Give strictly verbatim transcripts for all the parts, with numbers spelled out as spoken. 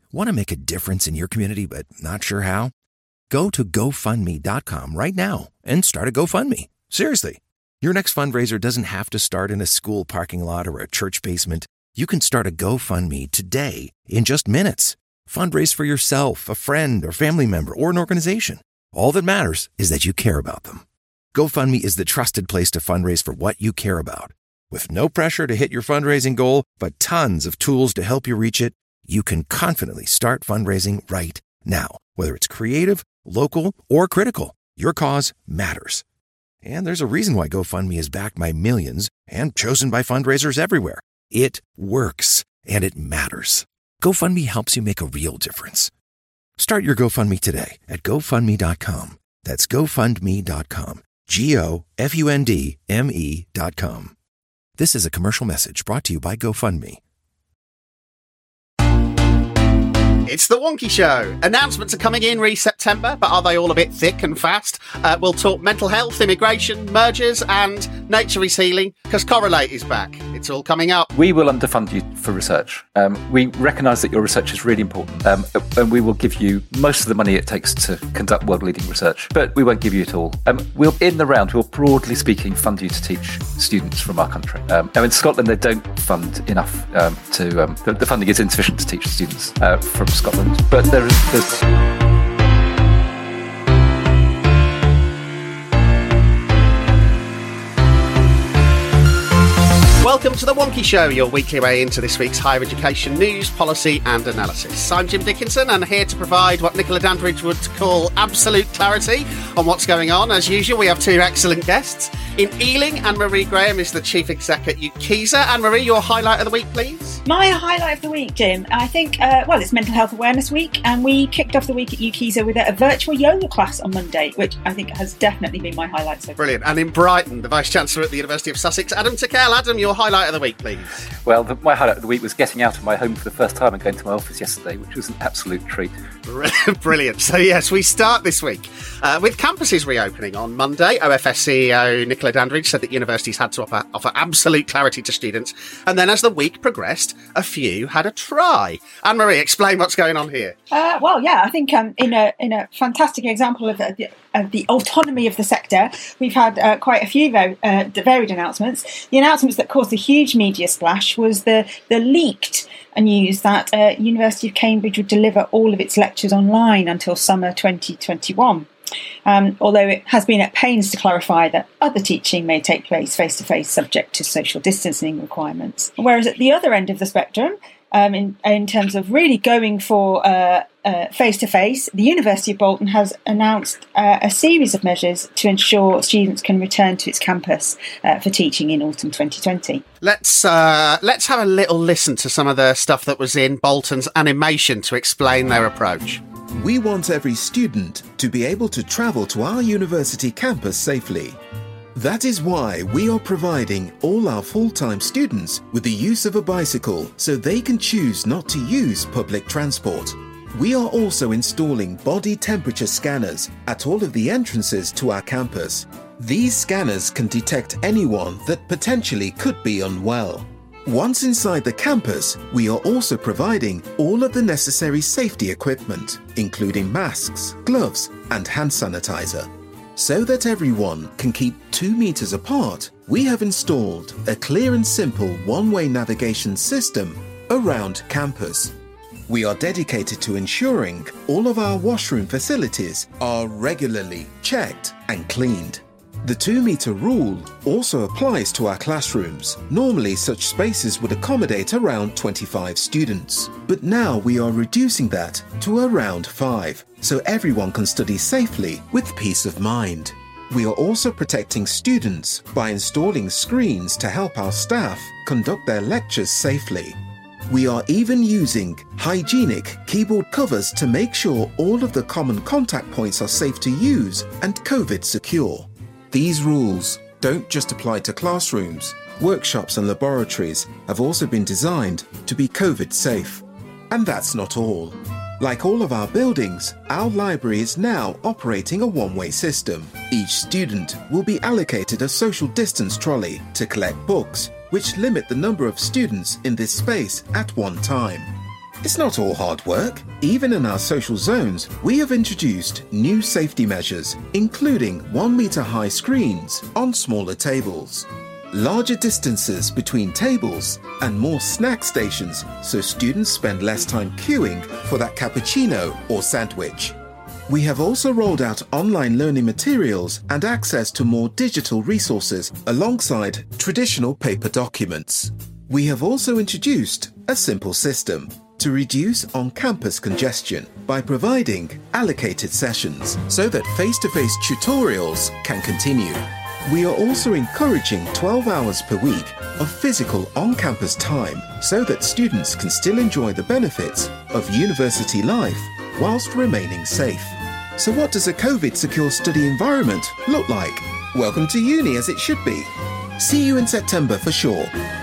Want to make a difference in your community but not sure how? Go to go fund me dot com right now and start a GoFundMe. Seriously. Your next fundraiser doesn't have to start in a school parking lot or a church basement. You can start a GoFundMe today in just minutes. Fundraise for yourself, a friend, or family member, or an organization. All that matters is that you care about them. GoFundMe is the trusted place to fundraise for what you care about. With no pressure to hit your fundraising goal, but tons of tools to help you reach it, you can confidently start fundraising right now. Whether it's creative, local, or critical, your cause matters. And there's a reason why GoFundMe is backed by millions and chosen by fundraisers everywhere. It works, and it matters. GoFundMe helps you make a real difference. Start your GoFundMe today at go fund me dot com. That's go fund me dot com. G O F U N D M E dot com. This is a commercial message brought to you by GoFundMe. It's The Wonky Show. Announcements are coming in re-September, but are they all a bit thick and fast? Uh, we'll talk mental health, immigration, mergers, and nature is healing, because Correlate is back. It's all coming up. We will underfund you for research. Um, we recognise that your research is really important, um, and we will give you most of the money it takes to conduct world-leading research, but we won't give you it all. Um, we'll, in the round, we'll broadly speaking fund you to teach students from our country. Um, now, in Scotland, they don't fund enough um, to... Um, the, the funding is insufficient to teach students uh, from Scotland, but there is there's Welcome to The Wonky Show, your weekly way into this week's higher education news, policy and analysis. I'm Jim Dickinson and here to provide what Nicola Dandridge would call absolute clarity on what's going on. As usual, we have two excellent guests. In Ealing, Anne-Marie Graham is the Chief Exec at UKESA. Anne-Marie, your highlight of the week, please? My highlight of the week, Jim, I think, uh, well, it's Mental Health Awareness Week, and we kicked off the week at UKESA with a, a virtual yoga class on Monday, which I think has definitely been my highlight so far. Brilliant. And in Brighton, the Vice-Chancellor at the University of Sussex, Adam Tickell. Adam, your highlight of the week, please. Well, the, my highlight of the week was getting out of my home for the first time and going to my office yesterday, which was an absolute treat. Brilliant. So, yes, we start this week uh, with campuses reopening on Monday. O F S C E O Nicola Dandridge said that universities had to offer, offer absolute clarity to students. And then as the week progressed, a few had a try. Anne-Marie, explain what's going on here. Uh, well, yeah, I think um, in a in a fantastic example of, uh, the, of the autonomy of the sector, we've had uh, quite a few very, uh, varied announcements. The announcements that caused a huge media splash was the, the leaked news that uh, University of Cambridge would deliver all of its lectures online until summer twenty twenty-one. Um, although it has been at pains to clarify that other teaching may take place face-to-face subject to social distancing requirements. Whereas at the other end of the spectrum, um, in, in terms of really going for uh, uh, face-to-face, the University of Bolton has announced uh, a series of measures to ensure students can return to its campus uh, for teaching in autumn twenty twenty. Let's uh, let's have a little listen to some of the stuff that was in Bolton's animation to explain their approach. We want every student to be able to travel to our university campus safely. That is why we are providing all our full-time students with the use of a bicycle so they can choose not to use public transport. We are also installing body temperature scanners at all of the entrances to our campus. These scanners can detect anyone that potentially could be unwell. Once inside the campus, we are also providing all of the necessary safety equipment, including masks, gloves, and hand sanitizer. So that everyone can keep two meters apart, we have installed a clear and simple one-way navigation system around campus. We are dedicated to ensuring all of our washroom facilities are regularly checked and cleaned. The two-metre rule also applies to our classrooms. Normally, such spaces would accommodate around twenty-five students, but now we are reducing that to around five, so everyone can study safely with peace of mind. We are also protecting students by installing screens to help our staff conduct their lectures safely. We are even using hygienic keyboard covers to make sure all of the common contact points are safe to use and COVID secure. These rules don't just apply to classrooms. Workshops and laboratories have also been designed to be COVID safe. And that's not all. Like all of our buildings, our library is now operating a one-way system. Each student will be allocated a social distance trolley to collect books, which limit the number of students in this space at one time. It's not all hard work. Even in our social zones, we have introduced new safety measures, including one metre high screens on smaller tables, larger distances between tables, and more snack stations so students spend less time queuing for that cappuccino or sandwich. We have also rolled out online learning materials and access to more digital resources alongside traditional paper documents. We have also introduced a simple system to reduce on-campus congestion by providing allocated sessions so that face-to-face tutorials can continue. We are also encouraging twelve hours per week of physical on-campus time so that students can still enjoy the benefits of university life whilst remaining safe. So what does a COVID-secure study environment look like? Welcome to uni as it should be. See you in September for sure.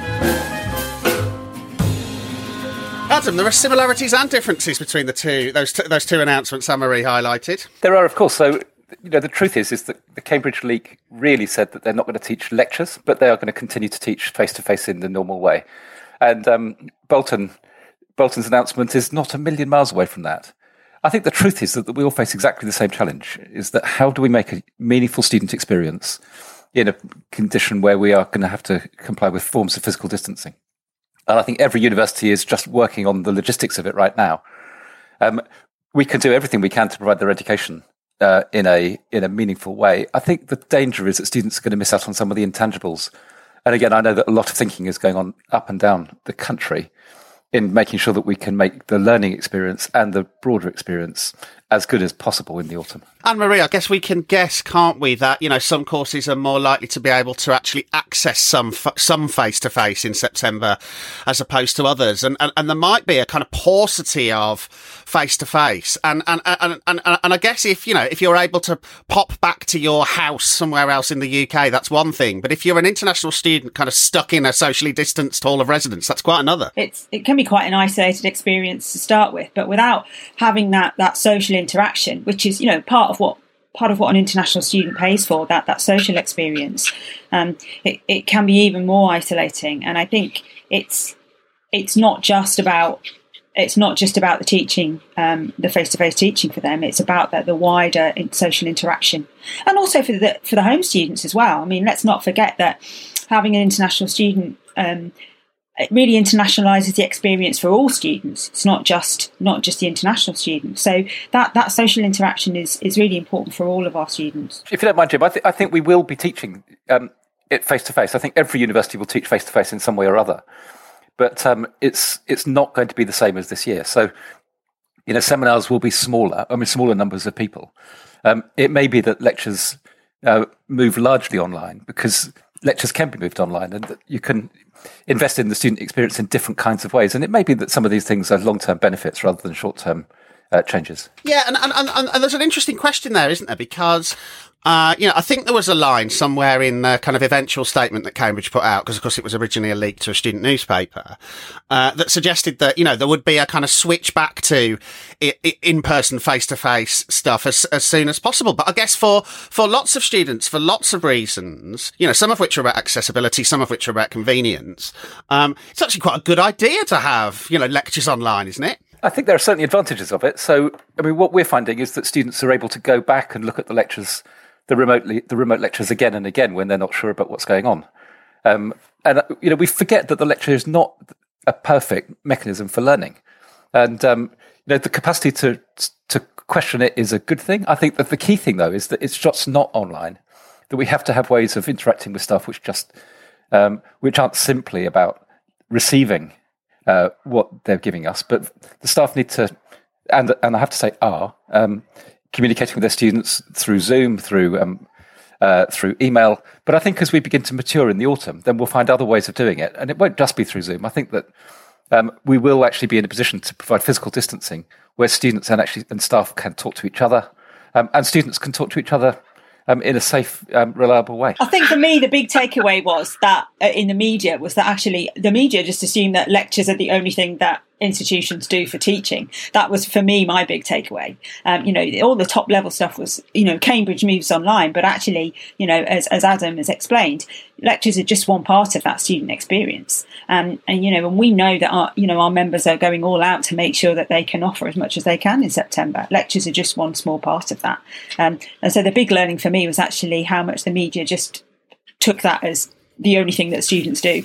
Adam, there are similarities and differences between the two those t- those two announcements Anne-Marie highlighted. There are, of course. So, you know, the truth is is that the Cambridge League really said that they're not going to teach lectures, but they are going to continue to teach face-to-face in the normal way. And um, Bolton Bolton's announcement is not a million miles away from that. I think the truth is that we all face exactly the same challenge, is that how do we make a meaningful student experience in a condition where we are going to have to comply with forms of physical distancing? And I think every university is just working on the logistics of it right now. Um, we can do everything we can to provide their education uh, in a in a meaningful way. I think the danger is that students are going to miss out on some of the intangibles. And again, I know that a lot of thinking is going on up and down the country in making sure that we can make the learning experience and the broader experience as good as possible in the autumn. Anne-Marie, I guess we can guess, can't we, that, you know, some courses are more likely to be able to actually access some f- some face-to-face in September as opposed to others. And, and, and there might be a kind of paucity of face-to-face. And, and, and, and, and I guess if, you know, if you're able to pop back to your house somewhere else in the U K, that's one thing. But if you're an international student kind of stuck in a socially distanced hall of residence, that's quite another. It's, it can be quite an isolated experience to start with, but without having that, that social interaction, which is, you know, part of what part of what an international student pays for, that that social experience, um, it, it can be even more isolating. And I think it's it's not just about it's not just about the teaching, um, the face-to-face teaching for them. It's about the, the wider social interaction, and also for the for the home students as well. I mean, let's not forget that having an international student um, it really internationalises the experience for all students. It's not just not just the international students. So that, that social interaction is, is really important for all of our students. If you don't mind, Jim, I, th- I think we will be teaching um, it face-to-face. I think every university will teach face-to-face in some way or other. But um, it's it's not going to be the same as this year. So, you know, seminars will be smaller, I mean, smaller numbers of people. Um, it may be that lectures uh, move largely online, because lectures can be moved online, and that you can invest in the student experience in different kinds of ways. And it may be that some of these things are long-term benefits rather than short-term uh, changes. Yeah, and, and, and, and there's an interesting question there, isn't there? Because, uh, you know, I think there was a line somewhere in the kind of eventual statement that Cambridge put out, because, of course, it was originally a leak to a student newspaper, uh, that suggested that, you know, there would be a kind of switch back to in-person, face-to-face stuff as, as soon as possible. But I guess for, for lots of students, for lots of reasons, you know, some of which are about accessibility, some of which are about convenience, um, it's actually quite a good idea to have, you know, lectures online, isn't it? I think there are certainly advantages of it. So, I mean, what we're finding is that students are able to go back and look at the lectures, the remotely, the remote lectures again and again when they're not sure about what's going on. Um, and, you know, we forget that the lecture is not a perfect mechanism for learning. And, um, you know, the capacity to to question it is a good thing. I think that the key thing, though, is that it's just not online, that we have to have ways of interacting with stuff which just, um, which aren't simply about receiving Uh, what they're giving us, but the staff need to, and and I have to say, are um, communicating with their students through Zoom, through um, uh, through email. But I think as we begin to mature in the autumn, then we'll find other ways of doing it, and it won't just be through Zoom. I think that um, we will actually be in a position to provide physical distancing, where students and actually and staff can talk to each other, um, and students can talk to each other Um, in a safe, um, reliable way. I think for me, the big takeaway was that uh, in the media was that actually the media just assumed that lectures are the only thing that institutions do for teaching. That was, for me, my big takeaway. Um, you know, all the top level stuff was, you know, Cambridge moves online, but actually, you know, as, as Adam has explained, lectures are just one part of that student experience. Um, and, you know, and we know that our, you know, our members are going all out to make sure that they can offer as much as they can in September. Lectures are just one small part of that. Um, and so the big learning for me was actually how much the media just took that as the only thing that students do.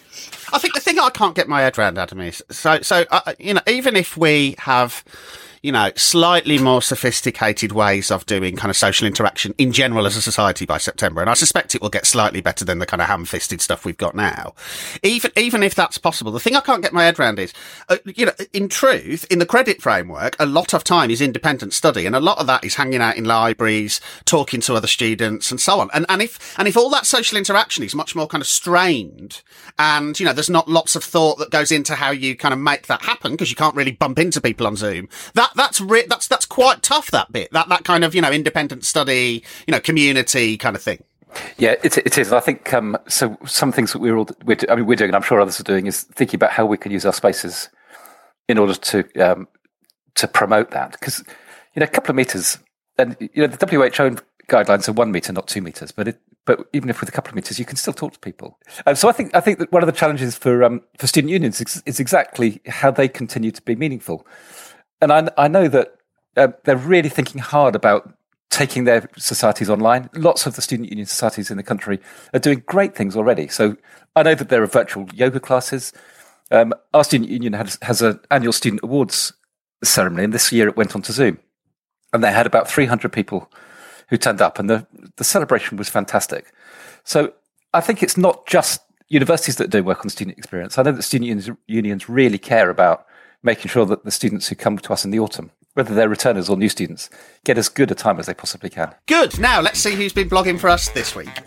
I think the thing I can't get my head around, Adam, is so so. Uh, you know, even if we have, you know, slightly more sophisticated ways of doing kind of social interaction in general as a society by September, and I suspect it will get slightly better than the kind of ham-fisted stuff we've got now. Even even if that's possible, the thing I can't get my head around is, uh, you know, in truth, in the credit framework, a lot of time is independent study, and a lot of that is hanging out in libraries, talking to other students, and so on. And and if and if all that social interaction is much more kind of strained, and you know, there's not lots of thought that goes into how you kind of make that happen because you can't really bump into people on Zoom. That That's re- that's that's quite tough. That bit, that that kind of, you know, independent study, you know, community kind of thing. Yeah, it it is. I think um, so. Some things that we're all we're I mean we're doing, and I'm sure others are doing, is thinking about how we can use our spaces in order to um, to promote that. Because you know, a couple of meters, and you know, the W H O guidelines are one meter, not two meters. But it, but even if with a couple of meters, you can still talk to people. Um, so I think I think that one of the challenges for um, for student unions is, is exactly how they continue to be meaningful. And I, I know that uh, they're really thinking hard about taking their societies online. Lots of the student union societies in the country are doing great things already. So I know that there are virtual yoga classes. Um, our student union has, has an annual student awards ceremony, and this year it went on to Zoom. And they had about three hundred people who turned up, and the, the celebration was fantastic. So I think it's not just universities that do work on student experience. I know that student unions, unions really care about making sure that the students who come to us in the autumn, whether they're returners or new students, get as good a time as they possibly can. Good. Now, let's see who's been blogging for us this week.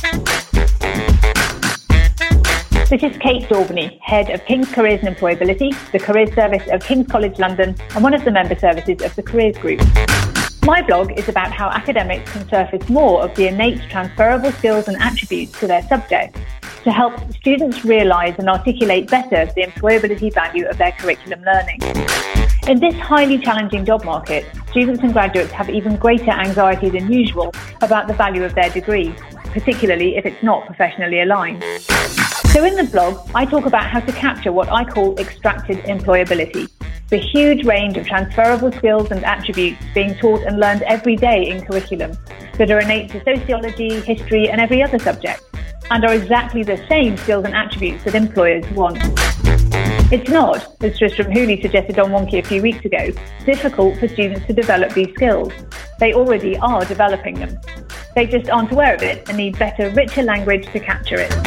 This is Kate Daubney, Head of King's Careers and Employability, the Careers Service of King's College London, and one of the member services of the Careers Group. My blog is about how academics can surface more of the innate transferable skills and attributes to their subject to help students realise and articulate better the employability value of their curriculum learning. In this highly challenging job market, students and graduates have even greater anxiety than usual about the value of their degree, particularly if it's not professionally aligned. So in the blog, I talk about how to capture what I call extracted employability, the huge range of transferable skills and attributes being taught and learned every day in curriculum that are innate to sociology, history, and every other subject, and are exactly the same skills and attributes that employers want. It's not, as Tristram Hooley suggested on Wonky a few weeks ago, difficult for students to develop these skills. They already are developing them. They just aren't aware of it and need better, richer language to capture it.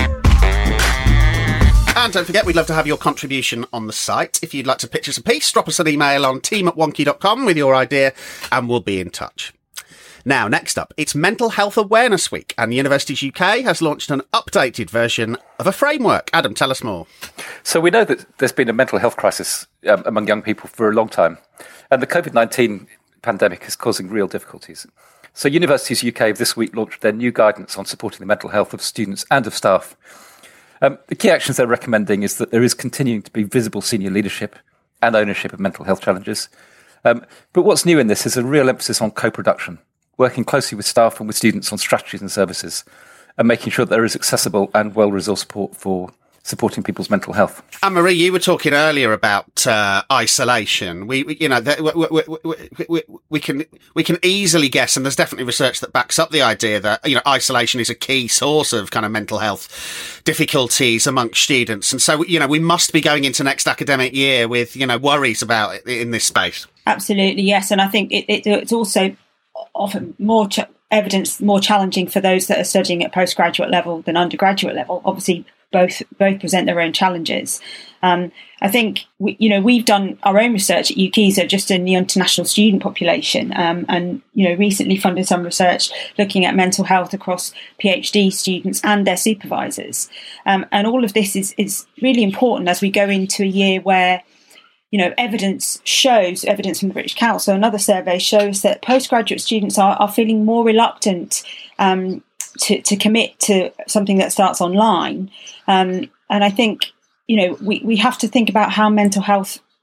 And don't forget, we'd love to have your contribution on the site. If you'd like to pitch us a piece, drop us an email on team at wonky dot com with your idea and we'll be in touch. Now, next up, it's Mental Health Awareness Week, and Universities U K has launched an updated version of a framework. Adam, tell us more. So we know that there's been a mental health crisis um, among young people for a long time, and the COVID nineteen pandemic is causing real difficulties. So Universities U K have this week launched their new guidance on supporting the mental health of students and of staff. Um, the key actions they're recommending is that there is continuing to be visible senior leadership and ownership of mental health challenges. Um, but what's new in this is a real emphasis on co-production, working closely with staff and with students on strategies and services, and making sure that there is accessible and well-resourced support for supporting people's mental health. Anne-Marie, you were talking earlier about uh, isolation. We, we, you know, the, we, we, we, we can we can easily guess, and there's definitely research that backs up the idea that, you know, isolation is a key source of kind of mental health difficulties amongst students, and so, you know, we must be going into next academic year with, you know, worries about it in this space. Absolutely, yes, and I think it, it, it's also often more ch- evidence more challenging for those that are studying at postgraduate level than undergraduate level. Obviously, both both present their own challenges. Um, I think we, you know, we've done our own research at U K E S A just in the international student population, um, and you know, recently funded some research looking at mental health across PhD students and their supervisors. Um, and all of this is is really important as we go into a year where, you know, evidence shows, evidence from the British Council, another survey shows that postgraduate students are, are feeling more reluctant um, to, to commit to something that starts online. Um, and I think, you know, we, we have to think about how mental health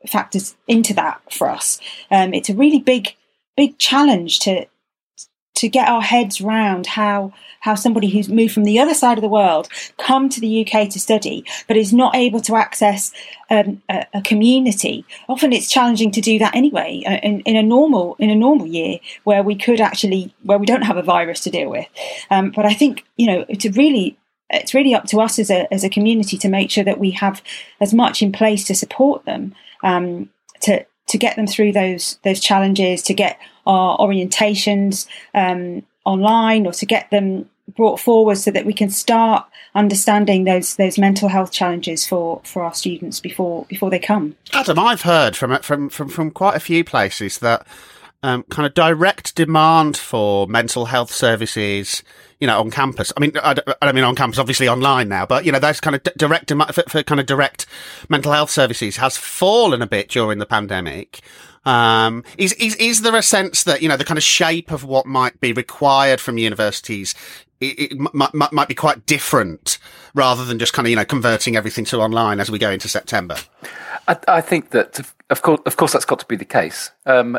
factors into that for us. Um, it's a really big, big challenge to to get our heads round how how somebody who's moved from the other side of the world come to the U K to study, but is not able to access um, a, a community. Often it's challenging to do that anyway uh, in, in a normal in a normal year where we could actually where we don't have a virus to deal with. Um, but I think you know it's a really it's really up to us as a as a community to make sure that we have as much in place to support them um, to to get them through those those challenges, to get our orientations um, online, or to get them brought forward so that we can start understanding those those mental health challenges for, for our students before before they come. Adam, I've heard from from from, from quite a few places that um, kind of direct demand for mental health services, you know, on campus. I mean, I don't, I don't mean on campus, obviously online now, but, you know, those kind of d- direct demand for, for kind of direct mental health services has fallen a bit during the pandemic. Um, is, is, is there a sense that, you know, the kind of shape of what might be required from universities, it, it might, might, might be quite different rather than just kind of, you know, converting everything to online as we go into September? I, I think that, of course, of course, that's got to be the case. Um,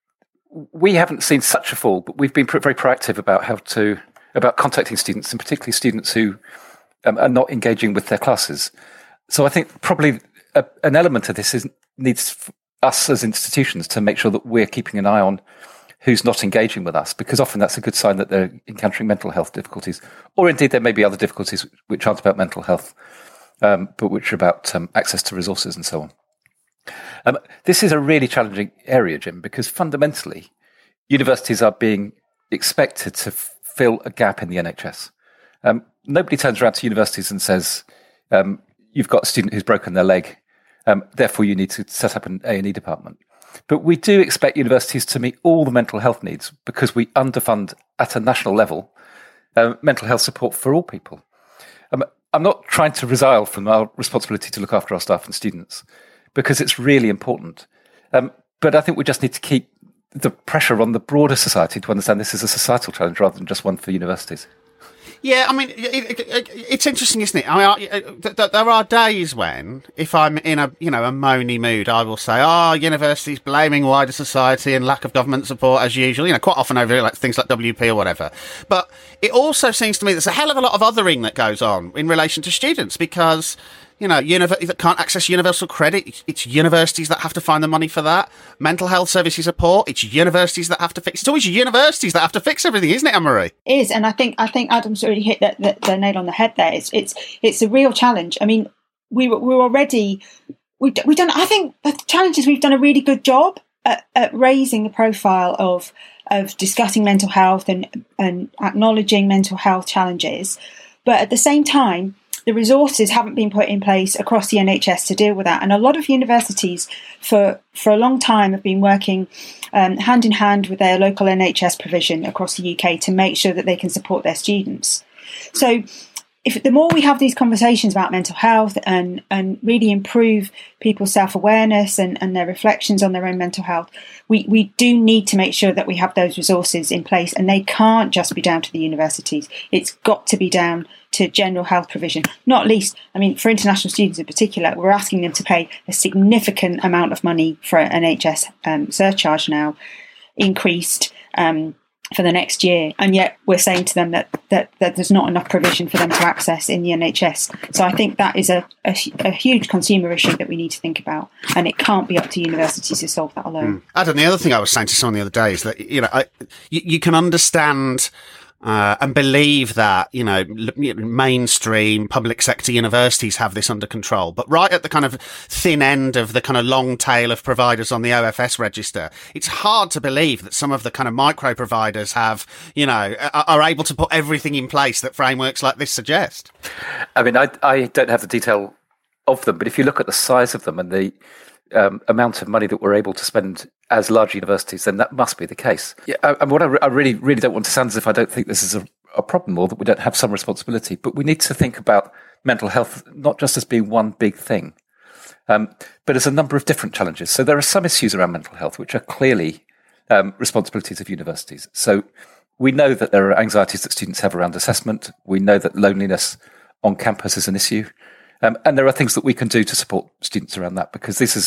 we haven't seen such a fall, but we've been pr- very proactive about how to, about contacting students, and particularly students who um, are not engaging with their classes. So I think probably a, an element of this is needs f- us as institutions to make sure that we're keeping an eye on who's not engaging with us, because often that's a good sign that they're encountering mental health difficulties, or indeed there may be other difficulties which aren't about mental health, um, but which are about um, access to resources and so on. Um, this is a really challenging area, Jim, because fundamentally universities are being expected to f- fill a gap in the N H S. Um, nobody turns around to universities and says, um, you've got a student who's broken their leg, um, therefore you need to set up an A and E department. But we do expect universities to meet all the mental health needs because we underfund at a national level uh, mental health support for all people. Um, I'm not trying to resile from our responsibility to look after our staff and students because it's really important. Um, but I think we just need to keep the pressure on the broader society to understand this is a societal challenge rather than just one for universities. Yeah, I mean, it, it, it's interesting, isn't it? I mean, I, th- there are days when, if I'm in a, you know, a moany mood, I will say, oh, universities blaming wider society and lack of government support as usual, you know, quite often over like things like W P or whatever. But it also seems to me there's a hell of a lot of othering that goes on in relation to students because, you know, universities that can't access universal credit, it's universities that have to find the money for that. Mental health services support, it's universities that have to fix. It's always universities that have to fix everything, isn't it, Anne-Marie? It is, and I think I think Adam's already hit the, the, the nail on the head there. It's it's it's a real challenge. I mean, we were we're already we we done. I think the challenge is we've done a really good job at, at raising the profile of of discussing mental health and and acknowledging mental health challenges, but at the same time, the resources haven't been put in place across the N H S to deal with that. And a lot of universities for, for a long time have been working um, hand in hand with their local N H S provision across the U K to make sure that they can support their students. So if the more we have these conversations about mental health and, and really improve people's self-awareness and, and their reflections on their own mental health, we, we do need to make sure that we have those resources in place, and they can't just be down to the universities. It's got to be down to general health provision, not least, I mean, for international students in particular, we're asking them to pay a significant amount of money for an N H S um, surcharge now, increased um, for the next year, and yet we're saying to them that, that, that there's not enough provision for them to access in the N H S. So I think that is a, a, a huge consumer issue that we need to think about, and it can't be up to universities to solve that alone. Mm. Adam, the other thing I was saying to someone the other day is that, you know, I, you, you can understand Uh, and believe that, you know, mainstream public sector universities have this under control. But right at the kind of thin end of the kind of long tail of providers on the O F S register, it's hard to believe that some of the kind of micro providers have, you know, are, are able to put everything in place that frameworks like this suggest. I mean, I, I don't have the detail of them, but if you look at the size of them and the um, amount of money that we're able to spend as large universities, then that must be the case. Yeah, I, I, what I, I really, really don't want to sound as if I don't think this is a, a problem or that we don't have some responsibility, but we need to think about mental health not just as being one big thing, um, but as a number of different challenges. So there are some issues around mental health which are clearly um, responsibilities of universities. So we know that there are anxieties that students have around assessment. We know that loneliness on campus is an issue. Um, and there are things that we can do to support students around that, because this is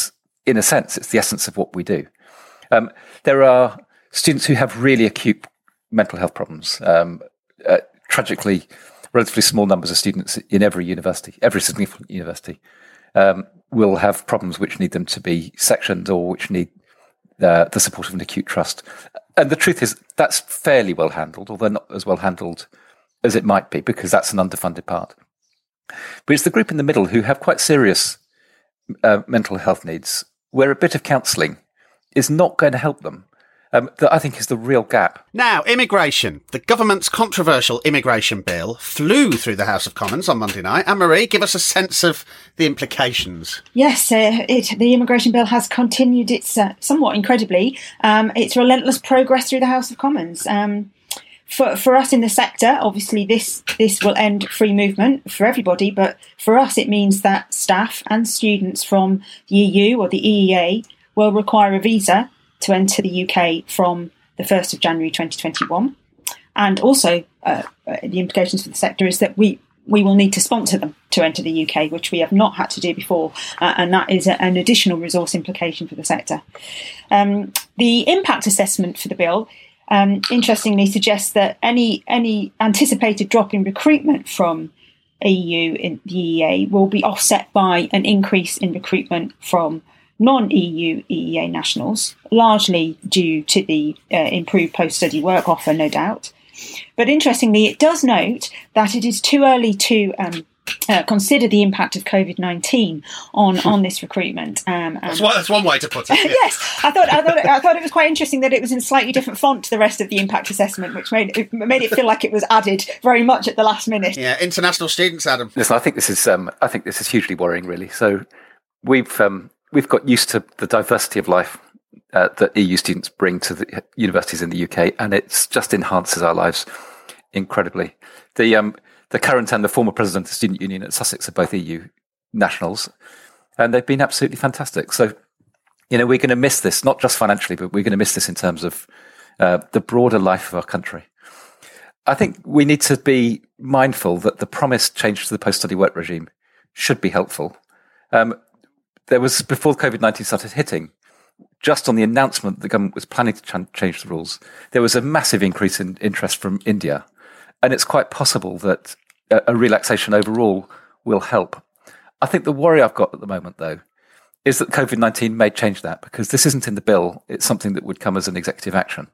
in a sense, it's the essence of what we do. Um, there are students who have really acute mental health problems. Um, uh, tragically, relatively small numbers of students in every university, every significant university, um, will have problems which need them to be sectioned or which need uh, the support of an acute trust. And the truth is that's fairly well handled, although not as well handled as it might be, because that's an underfunded part. But it's the group in the middle who have quite serious uh, mental health needs, where a bit of counselling is not going to help them. Um, that I think is the real gap. Now, immigration. The government's controversial immigration bill flew through the House of Commons on Monday night. Anne-Marie, give us a sense of the implications. Yes, uh, it, the immigration bill has continued its, uh, somewhat incredibly, um, its relentless progress through the House of Commons. Um, for for us in the sector, obviously this, this will end free movement for everybody, but for us it means that staff and students from the E U or the E E A will require a visa to enter the U K from the first of January twenty twenty-one. And also uh, the implications for the sector is that we, we will need to sponsor them to enter the U K, which we have not had to do before. Uh, and that is a, an additional resource implication for the sector. Um, the impact assessment for the bill, um, interestingly, suggests that any, any anticipated drop in recruitment from E U in the E E A will be offset by an increase in recruitment from non-E U E E A nationals, largely due to the uh, improved post-study work offer, no doubt. But interestingly, it does note that it is too early to um, uh, consider the impact of COVID nineteen on, on this recruitment. Um, that's, one, that's one way to put it. Yeah. Yes, I thought I thought it, I thought it was quite interesting that it was in slightly different font to the rest of the impact assessment, which made it made it feel like it was added very much at the last minute. Yeah, international students, Adam. Listen, I think this is um, I think this is hugely worrying, really. So we've um, we've got used to the diversity of life uh, that E U students bring to the universities in the U K, and it just enhances our lives incredibly. The um, the current and the former president of the Student Union at Sussex are both E U nationals, and they've been absolutely fantastic. So, you know, we're going to miss this, not just financially, but we're going to miss this in terms of uh, the broader life of our country. I think we need to be mindful that the promised change to the post-study work regime should be helpful. Um, there was, before COVID nineteen started hitting, just on the announcement that the government was planning to ch- change the rules, there was a massive increase in interest from India. And it's quite possible that a, a relaxation overall will help. I think the worry I've got at the moment, though, is that COVID nineteen may change that, because this isn't in the bill. It's something that would come as an executive action.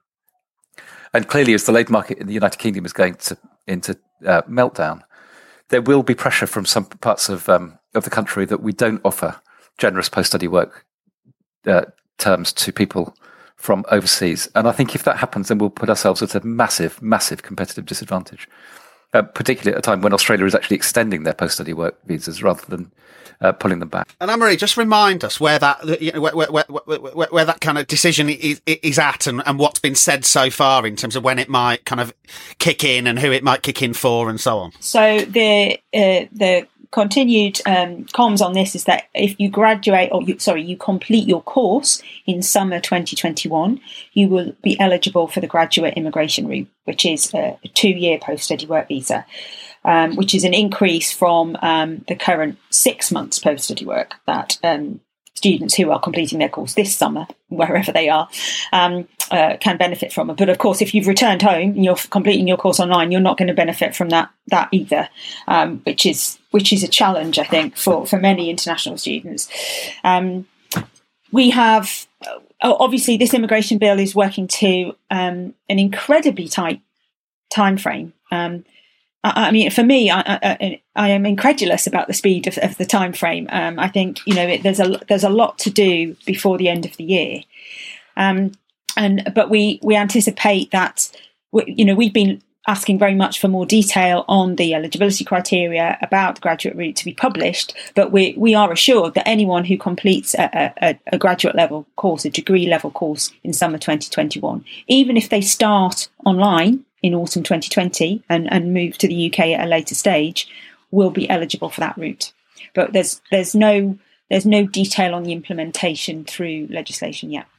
And clearly, as the labour market in the United Kingdom is going to, into uh, meltdown, there will be pressure from some parts of um, of the country that we don't offer generous post-study work uh, terms to people from overseas. And I think if that happens, then we'll put ourselves at a massive, massive competitive disadvantage, uh, particularly at a time when Australia is actually extending their post-study work visas rather than uh, pulling them back. And Anne-Marie, just remind us where that you know, where, where, where, where, where that kind of decision is, is at, and, and what's been said so far in terms of when it might kind of kick in and who it might kick in for and so on. So the uh, the continued um, comms on this is that if you graduate, or you, sorry, you complete your course in summer twenty twenty-one, you will be eligible for the graduate immigration route, which is a two-year post-study work visa, um, which is an increase from um, the current six months post-study work that um, students who are completing their course this summer, wherever they are, um, uh, can benefit from it. But of course, if you've returned home and you're completing your course online, you're not going to benefit from that that either, um, which is which is a challenge, I think, for, for many international students. Um, we have, obviously, this immigration bill is working to um, an incredibly tight time frame. Um, I, I mean, for me, I, I, I am incredulous about the speed of, of the time frame. Um, I think, you know, it, there's a there's a lot to do before the end of the year, um, and but we we anticipate that, we, you know, we've been asking very much for more detail on the eligibility criteria about the graduate route to be published, but we we are assured that anyone who completes a, a, a graduate level course, a degree level course in summer twenty twenty-one, even if they start online in autumn twenty twenty and, and move to the U K at a later stage, will be eligible for that route. But there's there's no there's no detail on the implementation through legislation yet.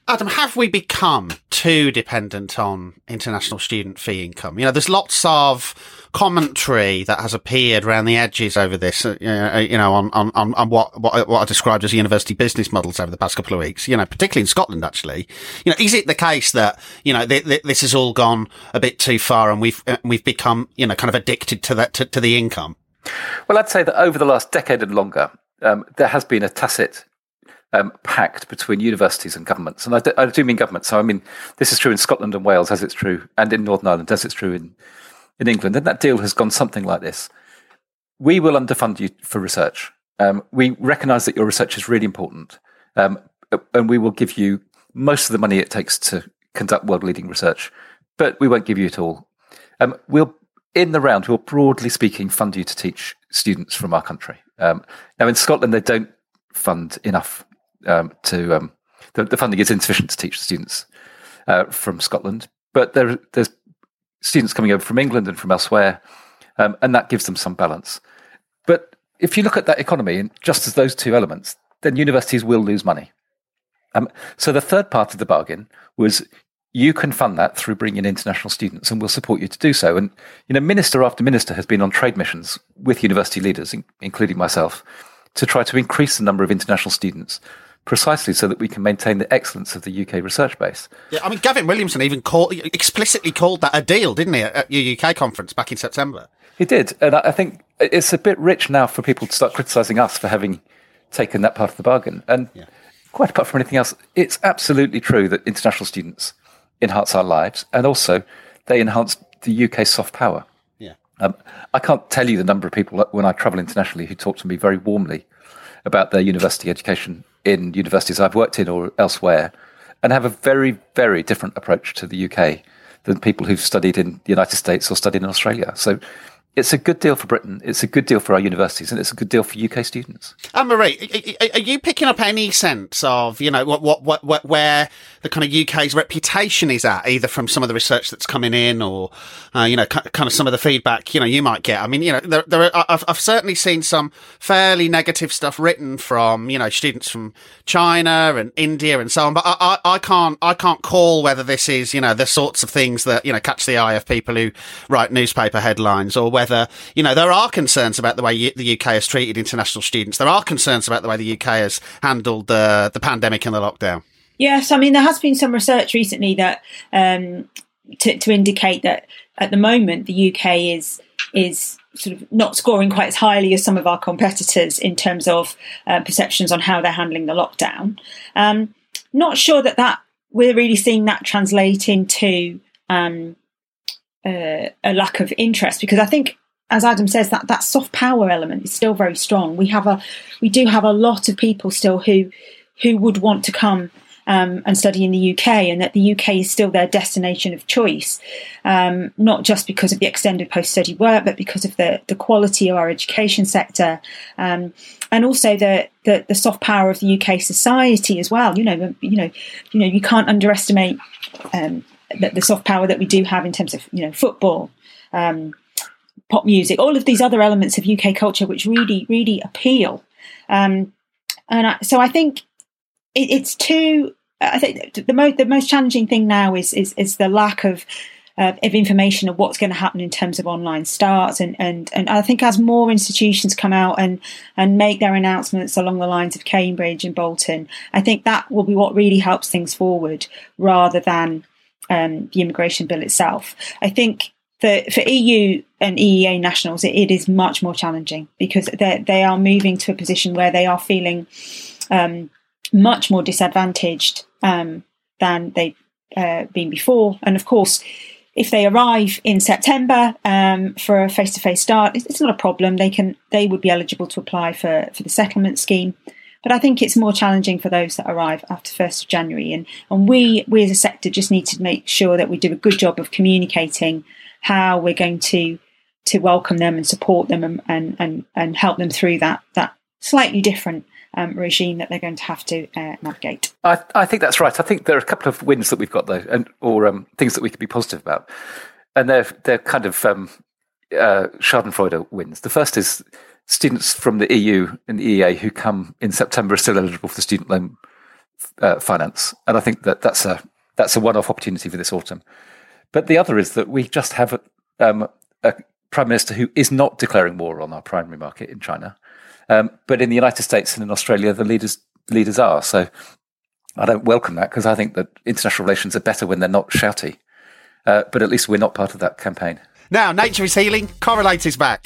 Adam, have we become too dependent on international student fee income? You know, there's lots of commentary that has appeared around the edges over this, uh, you know, on, on, on what, what, what I described as university business models over the past couple of weeks, you know, particularly in Scotland, actually. You know, is it the case that, you know, th- th- this has all gone a bit too far and we've, uh, we've become, you know, kind of addicted to that, to, to the income? Well, I'd say that over the last decade and longer, um, there has been a tacit Um, pact between universities and governments. And I do, I do mean government. So, I mean, this is true in Scotland and Wales as it's true, and in Northern Ireland as it's true in, in England. And that deal has gone something like this. We will underfund you for research. Um, we recognise that your research is really important. Um, and we will give you most of the money it takes to conduct world-leading research. But we won't give you it all. Um, we'll, in the round, we'll broadly speaking fund you to teach students from our country. Um, now, in Scotland, they don't fund enough Um, to um, the, the funding is insufficient to teach students uh, from Scotland, but there, there's students coming over from England and from elsewhere, um, and that gives them some balance. But if you look at that economy, and just as those two elements, then universities will lose money. Um, so the third part of the bargain was you can fund that through bringing in international students, and we'll support you to do so. And you know, minister after minister has been on trade missions with university leaders, in, including myself, to try to increase the number of international students, precisely so that we can maintain the excellence of the U K research base. Yeah, I mean, Gavin Williamson even called, explicitly called that a deal, didn't he, at your U K conference back in September? He did. And I think it's a bit rich now for people to start criticising us for having taken that part of the bargain. And yeah. Quite apart from anything else, it's absolutely true that international students enhance our lives, and also they enhance the U K soft power. Yeah. Um, I can't tell you the number of people when I travel internationally who talk to me very warmly about their university education in universities I've worked in or elsewhere, and have a very, very different approach to the U K than people who've studied in the United States or studied in Australia. So it's a good deal for Britain, it's a good deal for our universities, and it's a good deal for U K students. Anne-Marie, are you picking up any sense of, you know, what, what, what, what, where the kind of U K's reputation is at, either from some of the research that's coming in or, uh, you know, kind of some of the feedback, you know, you might get? I mean, you know, there, there are, I've, I've certainly seen some fairly negative stuff written from, you know, students from China and India and so on, but I, I, I can't, I can't call whether this is, you know, the sorts of things that, you know, catch the eye of people who write newspaper headlines, or whether, you know, there are concerns about the way U- the U K has treated international students. There are concerns about the way the U K has handled the, the pandemic and the lockdown. Yes, I mean, there has been some research recently that um, to, to indicate that at the moment the U K is is sort of not scoring quite as highly as some of our competitors in terms of uh, perceptions on how they're handling the lockdown. Um, not sure that that we're really seeing that translate into um, uh, a lack of interest, because I think, as Adam says, that that soft power element is still very strong. We have a we do have a lot of people still who who would want to come Um, and study in the U K, and that the U K is still their destination of choice, um, not just because of the extended post-study work, but because of the, the quality of our education sector, um, and also the, the the soft power of the U K society as well. You know, you know, you know, you can't underestimate um, the, the soft power that we do have in terms of, you know, football, um, pop music, all of these other elements of U K culture which really, really appeal. Um, and I, so I think. It, it's too. I think the most the most challenging thing now is is, is the lack of uh, of information of what's going to happen in terms of online starts, and, and and I think as more institutions come out and and make their announcements along the lines of Cambridge and Bolton, I think that will be what really helps things forward, rather than um, the immigration bill itself. I think that for E U and E E A nationals, it, it is much more challenging, because they they are moving to a position where they are feeling Um, much more disadvantaged um, than they've uh, been before. And of course, if they arrive in September um, for a face-to-face start, it's, it's not a problem. They can, they would be eligible to apply for, for the settlement scheme. But I think it's more challenging for those that arrive after first of January. And, and we, we as a sector just need to make sure that we do a good job of communicating how we're going to to welcome them and support them and, and, and, and help them through that, that slightly different Um, regime that they're going to have to uh, navigate. I, I think that's right. I think there are a couple of wins that we've got though, and or um, things that we could be positive about, and they're they're kind of um, uh, Schadenfreude wins. The first is students from the E U and the E E A who come in September are still eligible for the student loan uh, finance. And I think that that's a that's a one-off opportunity for this autumn. But the other is that we just have a, um, a Prime Minister who is not declaring war on our primary market in China. Um, but in the United States and in Australia, the leaders leaders are. So I don't welcome that, because I think that international relations are better when they're not shouty. Uh, but at least we're not part of that campaign. Now, Nature is Healing, Correlate is back.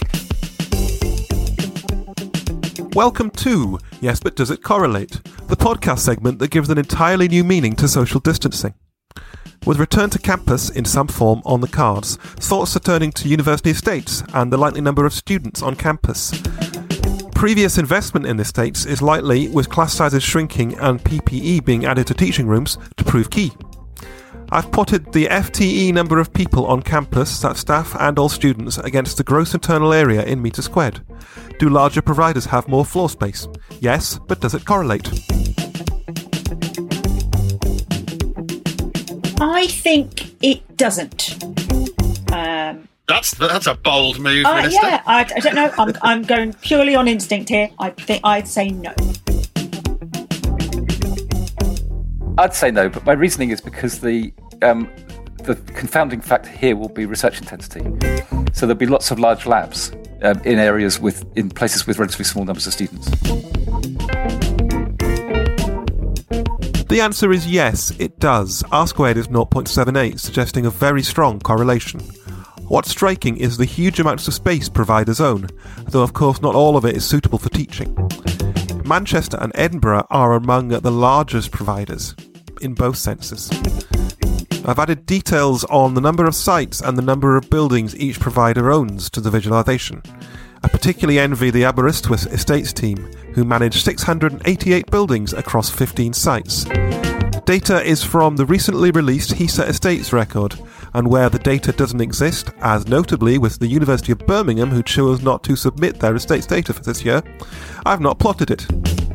Welcome to Yes, But Does It Correlate? The podcast segment that gives an entirely new meaning to social distancing. With return to campus in some form on the cards, thoughts are turning to university estates and the likely number of students on campus. Previous investment in estates is likely, with class sizes shrinking and P P E being added to teaching rooms, to prove key. I've plotted the F T E number of people on campus, that's staff and all students, against the gross internal area in metres squared. Do larger providers have more floor space? Yes, but does it correlate? I think it doesn't. Um, that's that's a bold move, uh, Minister. Yeah, I, I don't know. I'm I'm going purely on instinct here. I think I'd say no. I'd say no, but my reasoning is because the um, the confounding factor here will be research intensity. So there'll be lots of large labs um, in areas with in places with relatively small numbers of students. The answer is yes, it does. R squared is zero point seven eight, suggesting a very strong correlation. What's striking is the huge amounts of space providers own, though of course not all of it is suitable for teaching. Manchester and Edinburgh are among the largest providers, in both senses. I've added details on the number of sites and the number of buildings each provider owns to the visualisation. I particularly envy the Aberystwyth Estates team, who manage six hundred eighty-eight buildings across fifteen sites. Data is from the recently released HESA Estates record, and where the data doesn't exist, as notably with the University of Birmingham, who chose not to submit their estates data for this year, I've not plotted it.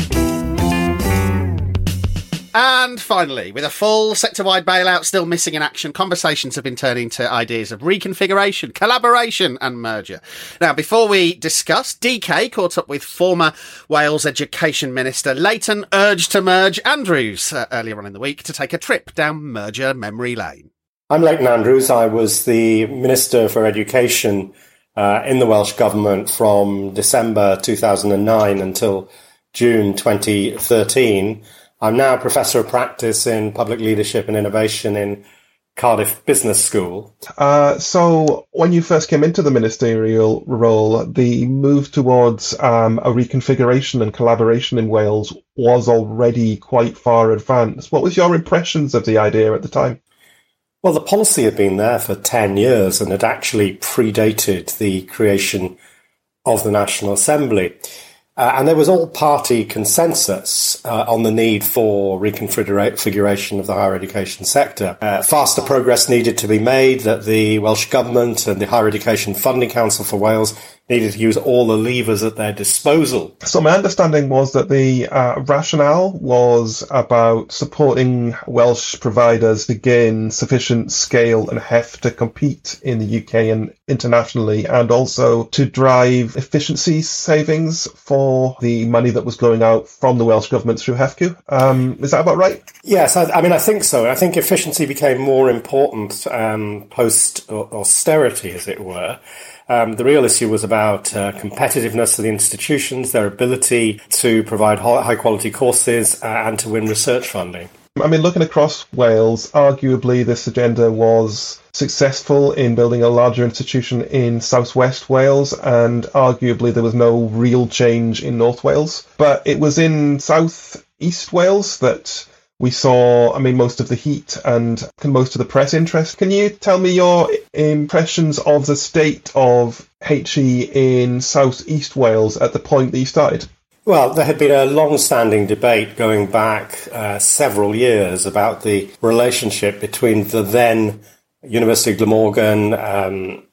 And finally, with a full sector-wide bailout still missing in action, conversations have been turning to ideas of reconfiguration, collaboration and merger. Now, before we discuss, D K caught up with former Wales Education Minister Leighton urged to merge Andrews uh, earlier on in the week to take a trip down merger memory lane. I'm Leighton Andrews. I was the Minister for Education uh, in the Welsh Government from December two thousand nine until June twenty thirteen. I'm now a Professor of Practice in Public Leadership and Innovation in Cardiff Business School. Uh, so when you first came into the ministerial role, the move towards um, a reconfiguration and collaboration in Wales was already quite far advanced. What was your impressions of the idea at the time? Well, the policy had been there for ten years and had actually predated the creation of the National Assembly. Uh, and there was all-party consensus uh, on the need for reconfiguration of the higher education sector. Uh, faster progress needed to be made, that the Welsh Government and the Higher Education Funding Council for Wales needed to use all the levers at their disposal. So my understanding was that the uh, rationale was about supporting Welsh providers to gain sufficient scale and heft to compete in the U K and internationally, and also to drive efficiency savings for the money that was going out from the Welsh Government through HEFCU. Um, is that about right? Yes, I, I mean, I think so. I think efficiency became more important um, post-austerity, as it were. Um, the real issue was about uh, competitiveness of the institutions, their ability to provide high-quality courses uh, and to win research funding. I mean, looking across Wales, arguably this agenda was successful in building a larger institution in southwest Wales, and arguably there was no real change in North Wales. But it was in southeast Wales that we saw, I mean, most of the heat and most of the press interest. Can you tell me your impressions of the state of H E in South East Wales at the point that you started? Well, there had been a long-standing debate going back uh, several years about the relationship between the then University of Glamorgan um,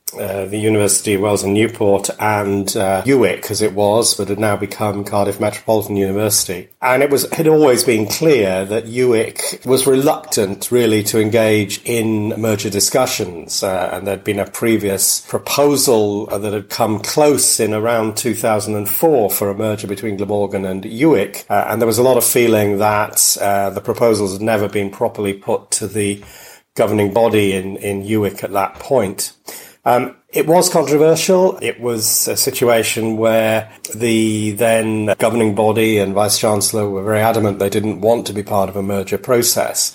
uh, the University of Wales and Newport and uh, U W I C, as it was, but had now become Cardiff Metropolitan University. And it was it had always been clear that U W I C was reluctant, really, to engage in merger discussions. Uh, and there'd been a previous proposal that had come close in around two thousand four for a merger between Glamorgan and U W I C. Uh, and there was a lot of feeling that uh, the proposals had never been properly put to the governing body in, in U W I C at that point. Um, it was controversial. It was a situation where the then governing body and Vice-Chancellor were very adamant they didn't want to be part of a merger process.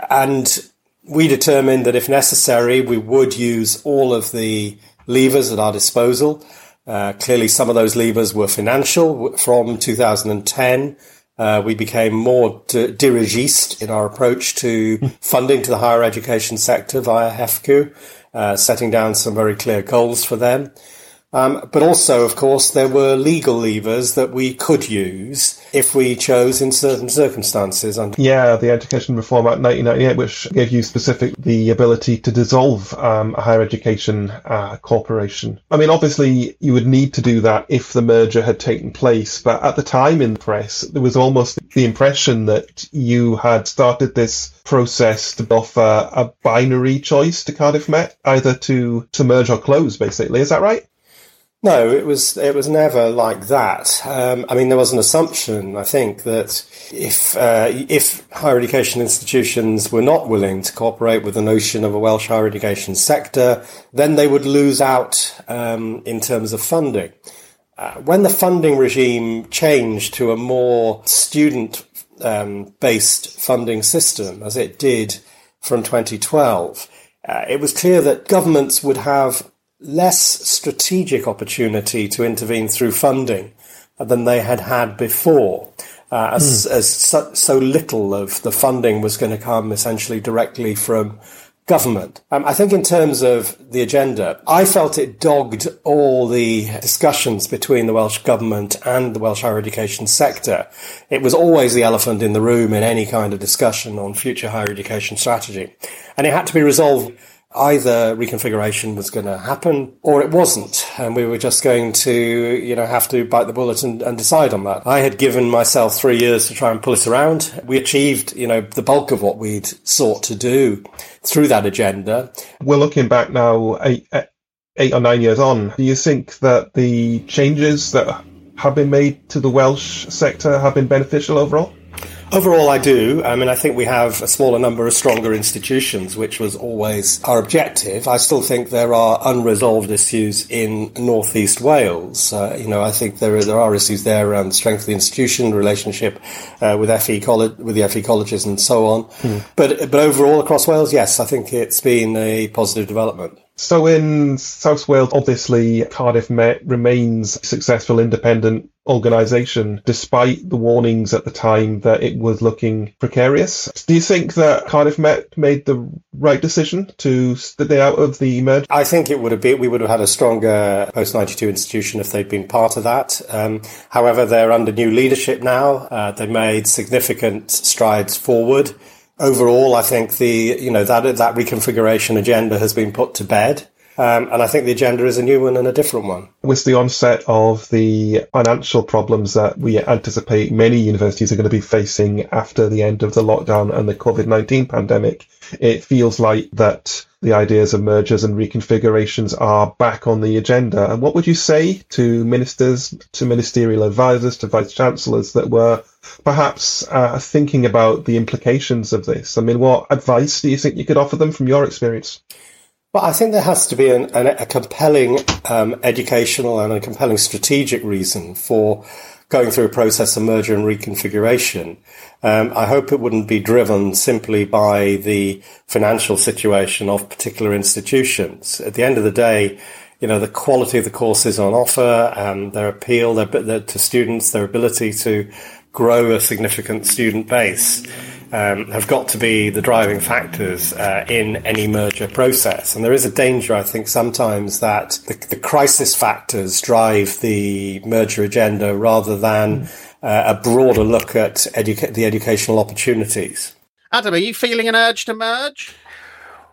And we determined that if necessary, we would use all of the levers at our disposal. Uh, clearly, some of those levers were financial. From two thousand ten, uh, we became more d- dirigiste in our approach to funding to the higher education sector via H E F C U. Uh, setting down some very clear goals for them. Um, but also, of course, there were legal levers that we could use if we chose in certain circumstances. Yeah, the Education Reform Act nineteen ninety-eight, which gave you specific the ability to dissolve um, a higher education uh, corporation. I mean, obviously, you would need to do that if the merger had taken place. But at the time in the press, there was almost the impression that you had started this process to offer a binary choice to Cardiff Met, either to, to merge or close, basically. Is that right? No, it was it was never like that. Um, I mean, there was an assumption, I think, that if uh, if higher education institutions were not willing to cooperate with the notion of a Welsh higher education sector, then they would lose out um, in terms of funding. Uh, when the funding regime changed to a more student-based um, funding system, as it did from twenty twelve, uh, it was clear that governments would have less strategic opportunity to intervene through funding than they had had before, uh, as, mm. as so, so little of the funding was going to come essentially directly from government. Um, I think in terms of the agenda, I felt it dogged all the discussions between the Welsh Government and the Welsh higher education sector. It was always the elephant in the room in any kind of discussion on future higher education strategy. And it had to be resolved. Either reconfiguration was going to happen or it wasn't. And we were just going to, you know, have to bite the bullet and, and decide on that. I had given myself three years to try and pull it around. We achieved, you know, the bulk of what we'd sought to do through that agenda. We're looking back now eight, eight or nine years on. Do you think that the changes that have been made to the Welsh sector have been beneficial overall? Overall, I do. I mean, I think we have a smaller number of stronger institutions, which was always our objective. I still think there are unresolved issues in North East Wales. Uh, you know, I think there are, there are issues there around the strength of the institution, relationship uh, with F E college, with the F E colleges, and so on. Mm. But but overall, across Wales, yes, I think it's been a positive development. So in South Wales, obviously, Cardiff Met remains a successful independent organisation, despite the warnings at the time that it was looking precarious. Do you think that Cardiff Met made the right decision to stay out of the merger? I think it would have been, we would have had a stronger post ninety-two institution if they'd been part of that. Um, however, they're under new leadership now. Uh, they made significant strides forward. Overall, I think the, you know, that, that reconfiguration agenda has been put to bed. Um, and I think the agenda is a new one and a different one. With the onset of the financial problems that we anticipate many universities are going to be facing after the end of the lockdown and the COVID nineteen pandemic, it feels like that the ideas of mergers and reconfigurations are back on the agenda. And what would you say to ministers, to ministerial advisors, to vice-chancellors that were perhaps uh, thinking about the implications of this? I mean, what advice do you think you could offer them from your experience? Well, I think there has to be an, an, a compelling um, educational and a compelling strategic reason for going through a process of merger and reconfiguration. Um, I hope it wouldn't be driven simply by the financial situation of particular institutions. At the end of the day, you know, the quality of the courses on offer, um, their appeal their, their, to students, their ability to grow a significant student base, um, have got to be the driving factors uh, in any merger process. And there is a danger, I think, sometimes that the, the crisis factors drive the merger agenda rather than uh, a broader look at educa- the educational opportunities. Adam, are you feeling an urge to merge?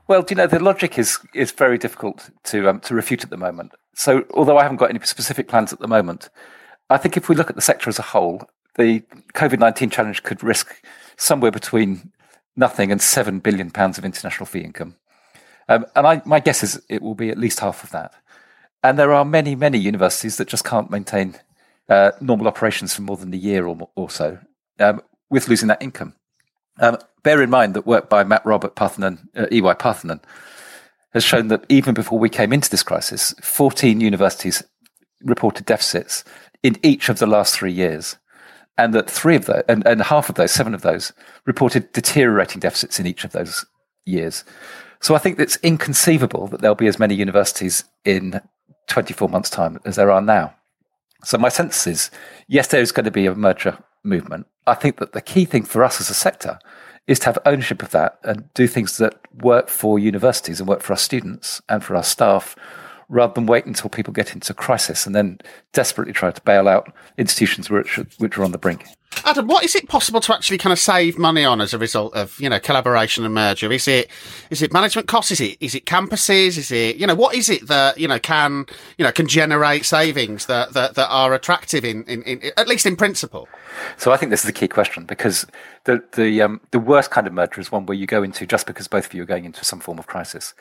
Well, do you know, the logic is is very difficult to um, to refute at the moment. So although I haven't got any specific plans at the moment, I think if we look at the sector as a whole, the COVID nineteen challenge could risk somewhere between nothing and seven billion pounds of international fee income. Um, and I, my guess is it will be at least half of that. And there are many, many universities that just can't maintain uh, normal operations for more than a year or, or so um, with losing that income. Um, bear in mind that work by Matt Robb at Parthenon, uh, E Y Parthenon has shown that even before we came into this crisis, fourteen universities reported deficits in each of the last three years. And that three of those, and, and half of those, seven of those, reported deteriorating deficits in each of those years. So I think it's inconceivable that there'll be as many universities in twenty-four months' time as there are now. So my sense is, yes, there's going to be a merger movement. I think that the key thing for us as a sector is to have ownership of that and do things that work for universities and work for our students and for our staff, rather than wait until people get into crisis and then desperately try to bail out institutions which, which are on the brink. Adam, what is it possible to actually kind of save money on as a result of, you know, collaboration and merger? Is it, is it management costs? Is it, is it campuses? Is it, you know, what is it that, you know, can, you know, can generate savings that, that, that are attractive in, in, in, at least in principle? So I think this is the key question, because the, the, um, the worst kind of merger is one where you go into just because both of you are going into some form of crisis.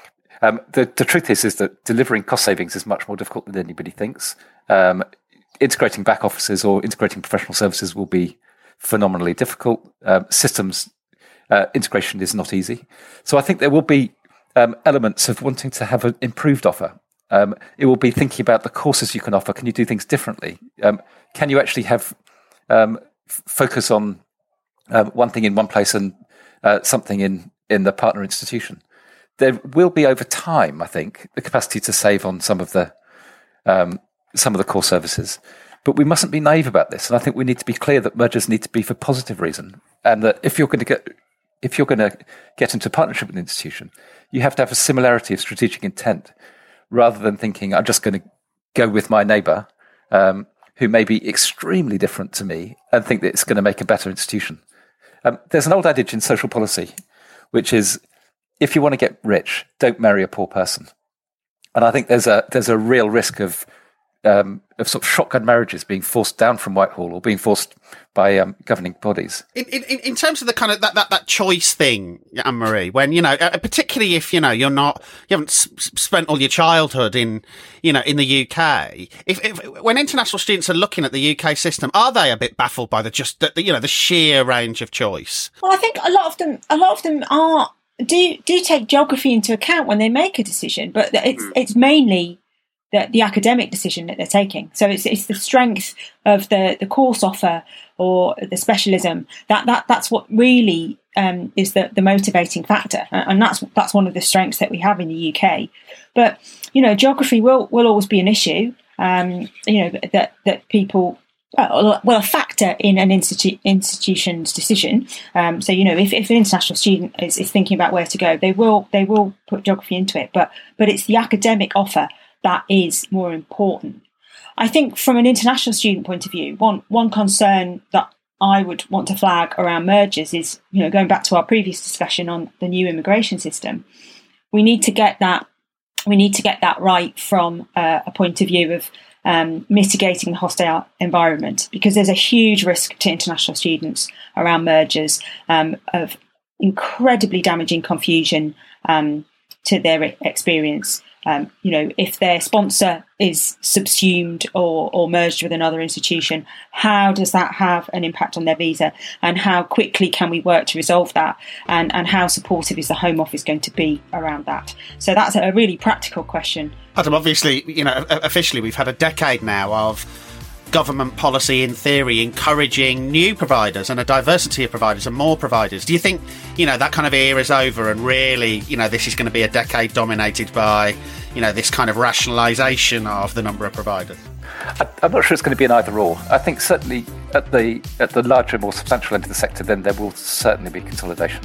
Um, the, the truth is, is that delivering cost savings is much more difficult than anybody thinks. Um, integrating back offices or integrating professional services will be phenomenally difficult. Um, systems uh, integration is not easy. So I think there will be um, elements of wanting to have an improved offer. Um, it will be thinking about the courses you can offer. Can you do things differently? Um, can you actually have um, f- focus on um, one thing in one place and uh, something in, in the partner institution? There will be over time, I think, the capacity to save on some of the um, some of the core services, but we mustn't be naive about this. And I think we need to be clear that mergers need to be for positive reason, and that if you're going to get if you're going to get into partnership with an institution, you have to have a similarity of strategic intent, rather than thinking I'm just going to go with my neighbour um, who may be extremely different to me and think that it's going to make a better institution. Um, there's an old adage in social policy, which is, if you want to get rich, don't marry a poor person. And I think there's a there's a real risk of um, of sort of shotgun marriages being forced down from Whitehall or being forced by um, governing bodies. In, in in terms of the kind of that that, that choice thing, Anne-Marie, when, you know, uh, particularly if, you know, you're not, you haven't s- spent all your childhood in, you know, in the U K. If, if when international students are looking at the U K system, are they a bit baffled by the just the, you know the sheer range of choice? Well, I think a lot of them, a lot of them are. Do do take geography into account when they make a decision, but it's it's mainly the, the academic decision that they're taking. So it's it's the strength of the, the course offer or the specialism that, that that's what really um, is the, the motivating factor, and that's that's one of the strengths that we have in the U K. But, you know, geography will will always be an issue. Um, you know, that that people. Uh, well, a factor in an institu- institution's decision. Um, so, you know, if, if an international student is, is thinking about where to go, they will they will put geography into it. But but it's the academic offer that is more important. I think from an international student point of view, one one concern that I would want to flag around mergers is, you know, going back to our previous discussion on the new immigration system, we need to get that we need to get that right from uh, a point of view of Um, mitigating the hostile environment, because there's a huge risk to international students around mergers um, of incredibly damaging confusion um, to their experience. Um, you know, if their sponsor is subsumed or, or merged with another institution, how does that have an impact on their visa, and how quickly can we work to resolve that, and, and how supportive is the Home Office going to be around that? So that's a really practical question. Adam, obviously, you know, officially we've had a decade now of government policy, in theory, encouraging new providers and a diversity of providers and more providers. Do you think, you know, that kind of era is over, and really, you know, this is going to be a decade dominated by, you know, this kind of rationalisation of the number of providers? I, I'm not sure it's going to be an either or. I think certainly at the at the larger, more substantial end of the sector, then there will certainly be consolidation.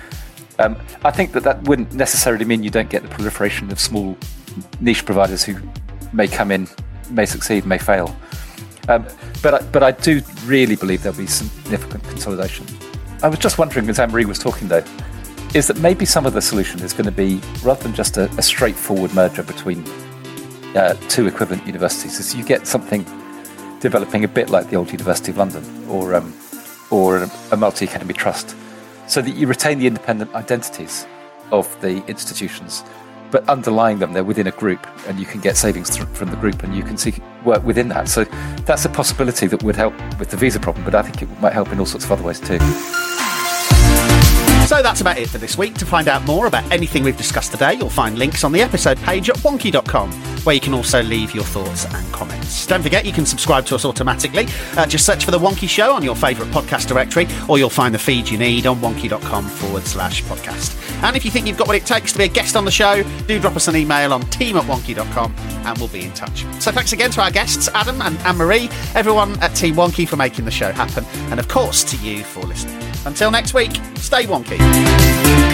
Um, I think that that wouldn't necessarily mean you don't get the proliferation of small niche providers who may come in, may succeed, may fail. Um, but I, but I do really believe there'll be significant consolidation. I was just wondering, as Anne-Marie was talking though, is that maybe some of the solution is going to be, rather than just a, a straightforward merger between uh, two equivalent universities, is you get something developing a bit like the old University of London or um, or a, a multi-academy trust, so that you retain the independent identities of the institutions, but underlying them, they're within a group, and you can get savings th- from the group, and you can see work within that. So that's a possibility that would help with the visa problem, but I think it might help in all sorts of other ways too. So that's about it for this week. To find out more about anything we've discussed today, you'll find links on the episode page at wonky dot com, where you can also leave your thoughts and comments. Don't forget, you can subscribe to us automatically. Uh, just search for The Wonky Show on your favourite podcast directory, or you'll find the feed you need on wonky dot com forward slash podcast. And if you think you've got what it takes to be a guest on the show, do drop us an email on team at wonky dot com and we'll be in touch. So thanks again to our guests, Adam and Anne-Marie, everyone at Team Wonky for making the show happen, and of course to you for listening. Until next week, stay wonky.